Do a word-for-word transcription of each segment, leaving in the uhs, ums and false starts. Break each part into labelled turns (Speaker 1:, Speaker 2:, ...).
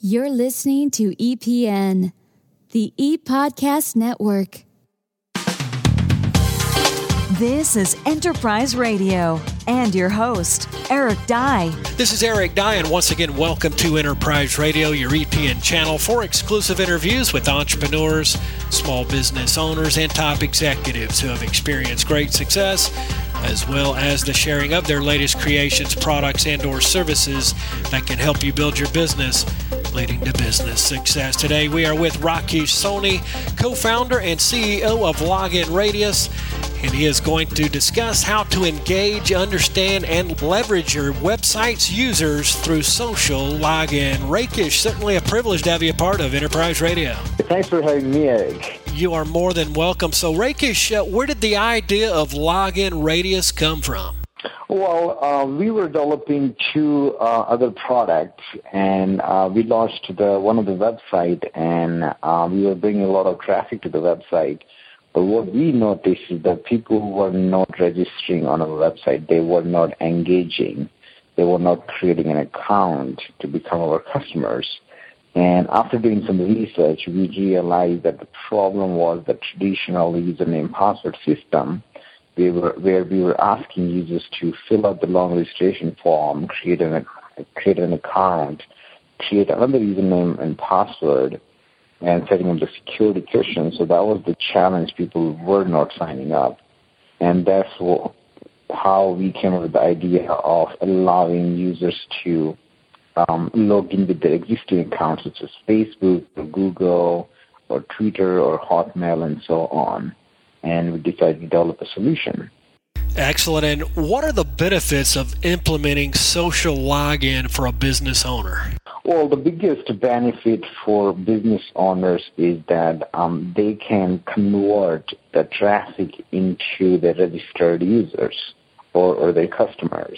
Speaker 1: You're listening to E P N, the ePodcast Network. This is Enterprise Radio and your host, Eric Dye.
Speaker 2: This is Eric Dye, and once again, welcome to Enterprise Radio, your E P N channel for exclusive interviews with entrepreneurs, small business owners, and top executives who have experienced great success, as well as the sharing of their latest creations, products, and or services that can help you build your business, leading to business success. Today, we are with Rakesh Soni, co-founder and C E O of Login Radius, and he is going to discuss how to engage, understand, and leverage your website's users through social login. Rakesh, certainly a privilege to have you a part of Enterprise Radio.
Speaker 3: Thanks for having me, Eric.
Speaker 2: You are more than welcome. So, Rakesh, uh, where did the idea of Login Radius come from?
Speaker 3: Well, uh, we were developing two uh, other products, and uh, we launched the one of the website, and uh, we were bringing a lot of traffic to the website. But what we noticed is that people were not registering on our website. They were not engaging. They were not creating an account to become our customers. And after doing some research, we realized that the problem was the traditional username password system, we were, where we were asking users to fill out the long registration form, create an, create an account, create another username and password, and setting up the security cushion. So that was the challenge. People were not signing up. And that's what, how we came up with the idea of allowing users to um, log in with their existing accounts, such as Facebook or Google or Twitter or Hotmail and so on. And we decided to develop a solution.
Speaker 2: Excellent. And what are the benefits of implementing social login for a business owner?
Speaker 3: Well, the biggest benefit for business owners is that um, they can convert the traffic into the registered users or, or their customers.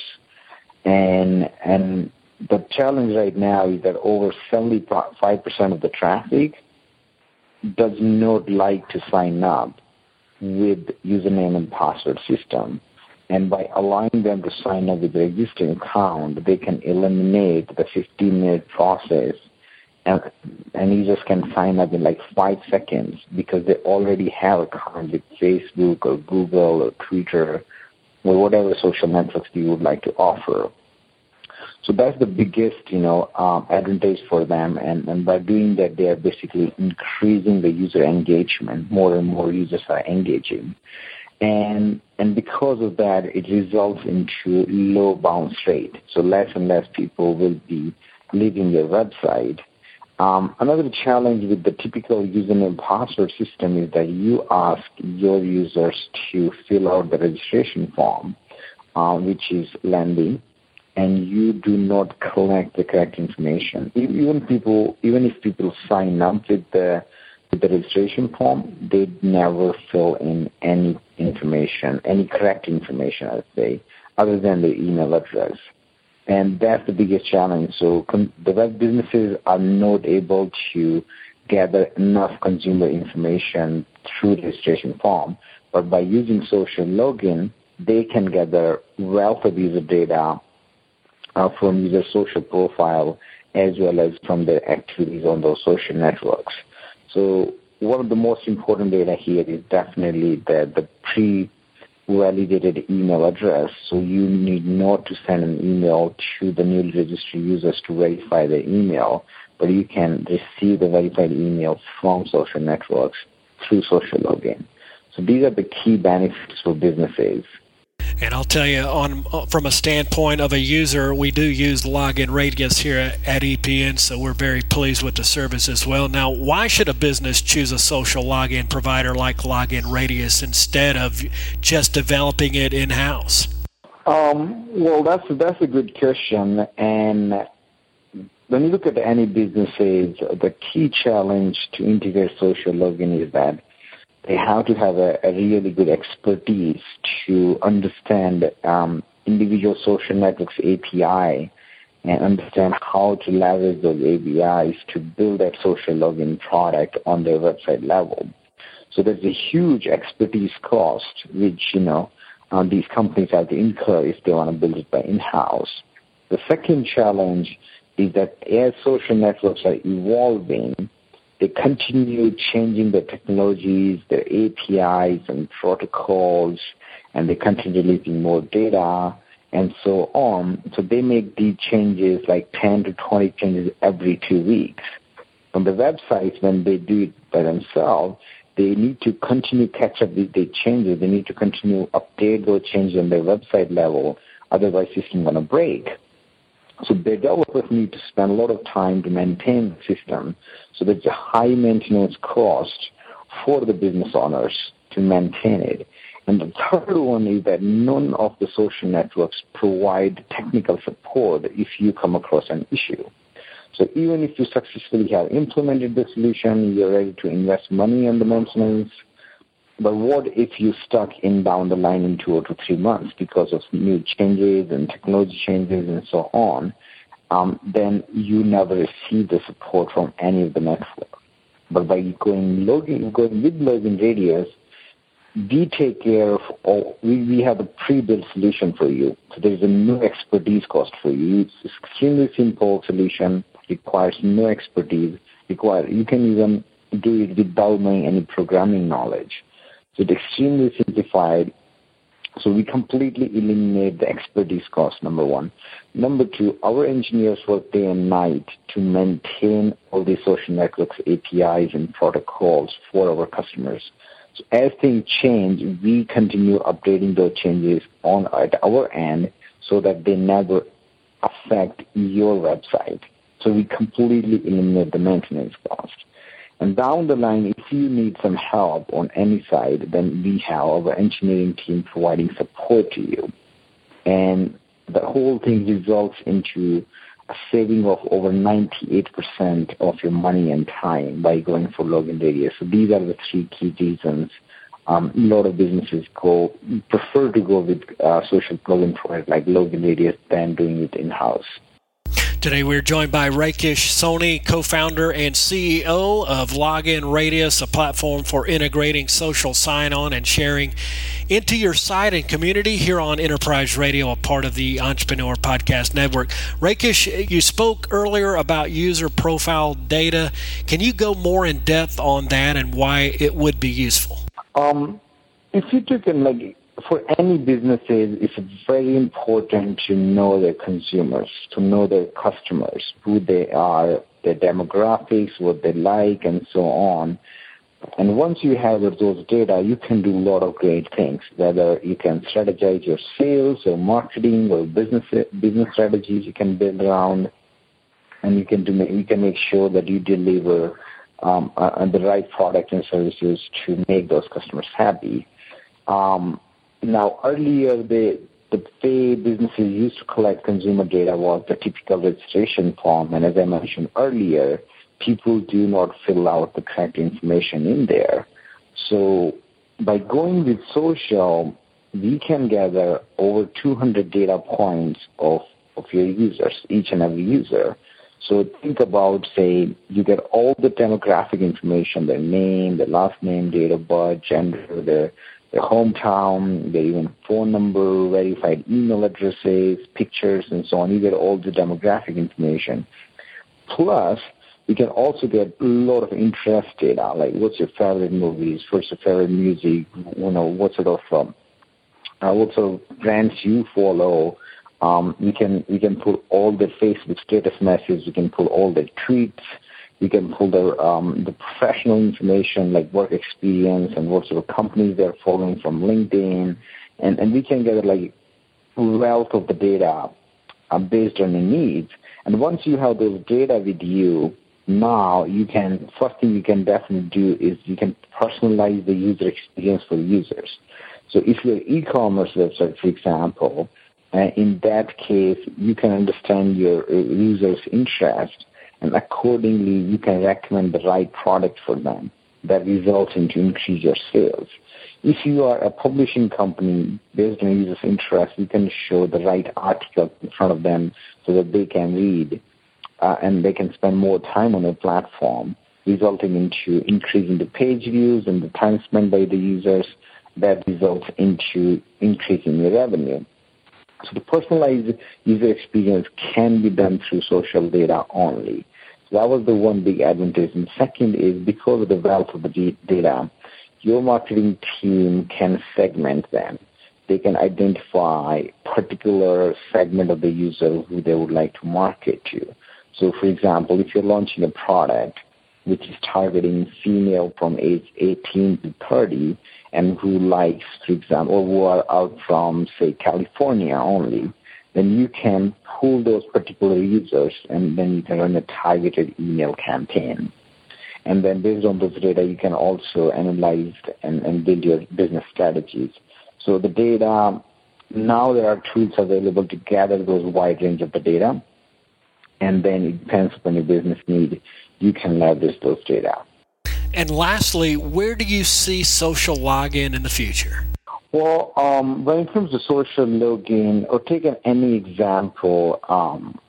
Speaker 3: And and the challenge right now is that over seventy-five percent of the traffic does not like to sign up with username and password system. And by allowing them to sign up with their existing account, they can eliminate the fifteen-minute process, and, and users can sign up in like five seconds because they already have an account with Facebook or Google or Twitter or whatever social networks you would like to offer. So that's the biggest, you know, um, advantage for them. And, and by doing that, they are basically increasing the user engagement. More and more users are engaging. And and because of that, it results into low bounce rate. So less and less people will be leaving your website. Um, another challenge with the typical username password system is that you ask your users to fill out the registration form, uh, which is lengthy, and you do not collect the correct information. Even people, even if people sign up with the with the registration form, they never fill in any information, any correct information, I'd say, other than the email address. And that's the biggest challenge. So con- the web businesses are not able to gather enough consumer information through the registration form. But by using social login, they can gather wealth of user data uh, from user social profile as well as from their activities on those social networks. So one of the most important data here is definitely the, the pre-validated email address. So you need not to send an email to the newly registered users to verify their email, but you can receive the verified email from social networks through social login. So these are the key benefits for businesses.
Speaker 2: And I'll tell you, on from a standpoint of a user, we do use Login Radius here at E P N, so we're very pleased with the service as well. Now, why should a business choose a social login provider like Login Radius instead of just developing it in-house?
Speaker 3: Um, well, that's that's a good question. And when you look at any businesses, the key challenge to integrate social login is that they have to have a, a really good expertise to understand um, individual social networks A P I and understand how to leverage those A P Is to build that social login product on their website level. So there's a huge expertise cost, which, you know, uh, these companies have to incur if they want to build it by in-house. The second challenge is that as social networks are evolving, they continue changing their technologies, their A P Is and protocols, and they continue releasing more data and so on. So they make these changes like ten to twenty changes every two weeks. On the websites, when they do it by themselves, they need to continue catch up with the changes. They need to continue update those changes on their website level. Otherwise, the system is going to break. So the developers need to spend a lot of time to maintain the system. So there's a high maintenance cost for the business owners to maintain it. And the third one is that none of the social networks provide technical support if you come across an issue. So even if you successfully have implemented the solution, you're ready to invest money on the maintenance, but what if you stuck in down the line in two or three months because of new changes and technology changes and so on, um, then you never receive the support from any of the network. But by going, login, going with Login Radius, we take care of all, we, we have a pre-built solution for you. So there's a no expertise cost for you. It's an extremely simple solution, requires no expertise. Require, you can even do it without knowing any programming knowledge. So it's extremely simplified. So we completely eliminate the expertise cost, number one. Number two, our engineers work day and night to maintain all the social networks, A P Is, and protocols for our customers. So as things change, we continue updating those changes on at our end so that they never affect your website. So we completely eliminate the maintenance cost. And down the line, if you need some help on any side, then we have our engineering team providing support to you. And the whole thing results into a saving of over ninety-eight percent of your money and time by going for Login Radius. So these are the three key reasons um, a lot of businesses go prefer to go with uh, social plugin providers like Login Radius than doing it in-house.
Speaker 2: Today we're joined by Rakesh Soni, co-founder and C E O of Login Radius, a platform for integrating social sign-on and sharing into your site and community here on Enterprise Radio, a part of the Entrepreneur Podcast Network. Rakesh, you spoke earlier about user profile data. Can you go more in depth on that and why it would be useful?
Speaker 3: Um, if you took a like. For any businesses, it's very important to know their consumers, to know their customers, who they are, their demographics, what they like, and so on. And once you have those data, you can do a lot of great things, whether you can strategize your sales or marketing or business business strategies you can build around, and you can do you can make sure that you deliver um, uh, the right product and services to make those customers happy. Um, Now, earlier, the, the way businesses used to collect consumer data was the typical registration form. And as I mentioned earlier, people do not fill out the correct information in there. So by going with social, we can gather over two hundred data points of, of your users, each and every user. So think about, say, you get all the demographic information, their name, their last name, date of birth, gender, their their hometown, their even phone number, verified email addresses, pictures, and so on. You get all the demographic information. Plus, you can also get a lot of interest data, like what's your favorite movies, what's your favorite music, you know, what sort of um, uh, what sort of brands you follow. Um, you can you can pull all the Facebook status messages. You can pull all the tweets. You can pull the um, the professional information like work experience and what sort of companies they're following from LinkedIn, and, and we can get like wealth of the data uh, based on your needs. And once you have those data with you, now you can first thing you can definitely do is you can personalize the user experience for users. So if you're an e-commerce website, for example, uh, in that case you can understand your uh, users' interest. And accordingly, you can recommend the right product for them that results into increase your sales. If you are a publishing company based on users' interest, you can show the right article in front of them so that they can read uh, and they can spend more time on your platform, resulting into increasing the page views and the time spent by the users. That results into increasing your revenue. So the personalized user experience can be done through social data only. So that was the one big advantage. And second is because of the wealth of the data, your marketing team can segment them. They can identify particular segment of the user who they would like to market to. So, for example, if you're launching a product which is targeting female from age eighteen to thirty and who likes, for example, or who are out from, say, California only, then you can pull those particular users and then you can run a targeted email campaign. And then based on those data, you can also analyze and, and build your business strategies. So the data, now there are tools available to gather those wide range of the data, and then it depends upon your business need. You can leverage those data.
Speaker 2: And lastly, where do you see social login in the future?
Speaker 3: Well, um, when it comes to social login, or take an, any example, um,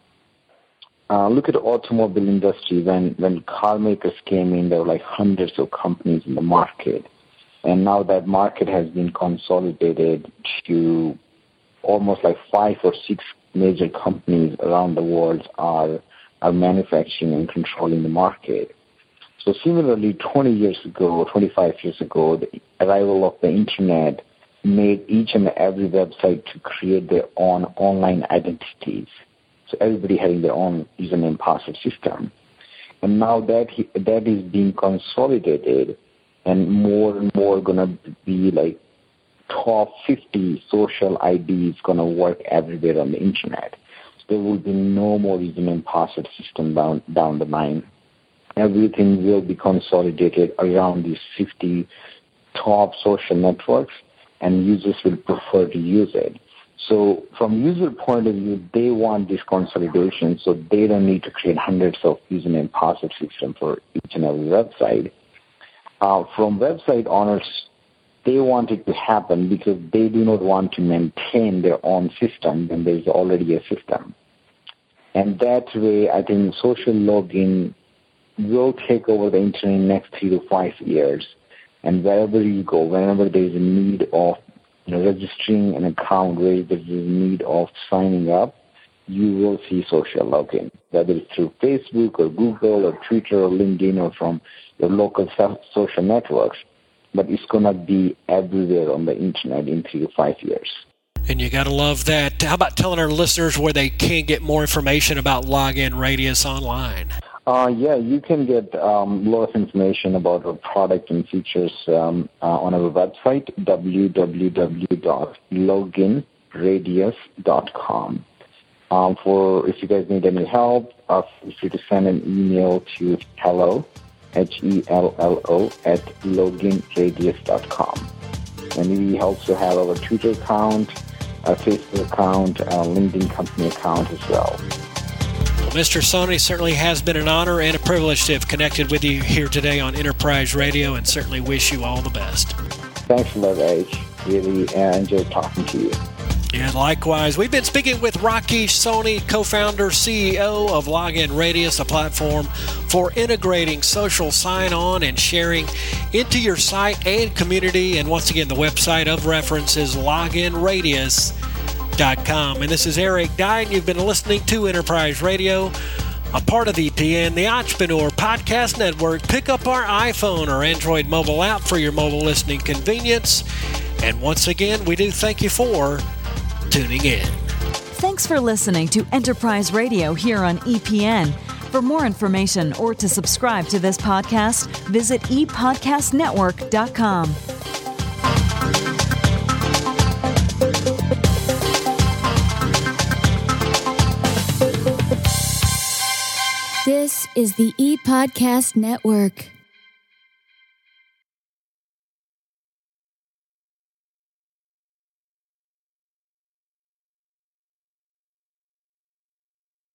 Speaker 3: uh, look at the automobile industry. When, when car makers came in, there were like hundreds of companies in the market. And now that market has been consolidated to almost like five or six major companies around the world are, are manufacturing and controlling the market. So similarly, twenty years ago, twenty-five years ago, the arrival of the internet made each and every website to create their own online identities. So everybody having their own username password system. And now that he, that is being consolidated, and more and more going to be like top fifty social I Ds going to work everywhere on the internet. So there will be no more username password system down, down the line. Everything will be consolidated around these fifty top social networks, and users will prefer to use it. So from user point of view, they want this consolidation, so they don't need to create hundreds of username password systems for each and every website. Uh, from website owners, they want it to happen because they do not want to maintain their own system when there is already a system. And that way, I think social login will take over the internet in the next three to five years. And wherever you go, whenever there is a need of you know, registering an account, where there is a need of signing up, you will see social login, whether it's through Facebook or Google or Twitter or LinkedIn or from your local social networks. But it's going to be everywhere on the internet in three to five years.
Speaker 2: And you got to love that. How about telling our listeners where they can get more information about Login Radius online?
Speaker 3: Uh, yeah, you can get um, a lot of information about our product and features um, uh, on our website, w w w dot login radius dot com. Um, for if you guys need any help, uh, feel free to send an email to hello, H E L L O, at login radius dot com. And we also have our Twitter account, our Facebook account, our LinkedIn company account as well.
Speaker 2: Well, Mister Soni, certainly has been an honor and a privilege to have connected with you here today on Enterprise Radio, and certainly wish you all the best.
Speaker 3: Thanks a lot, H. Really uh, enjoyed talking to you.
Speaker 2: And likewise, we've been speaking with Rakesh Soni, co-founder, C E O of Login Radius, a platform for integrating social sign-on and sharing into your site and community. And once again, the website of reference is login radius dot com. And this is Eric Dye, and you've been listening to Enterprise Radio, a part of E P N, the Entrepreneur Podcast Network. Pick up our iPhone or Android mobile app for your mobile listening convenience. And once again, we do thank you for tuning in.
Speaker 1: Thanks for listening to Enterprise Radio here on E P N. For more information or to subscribe to this podcast, visit e podcast network dot com.
Speaker 4: This is the ePodcast Network.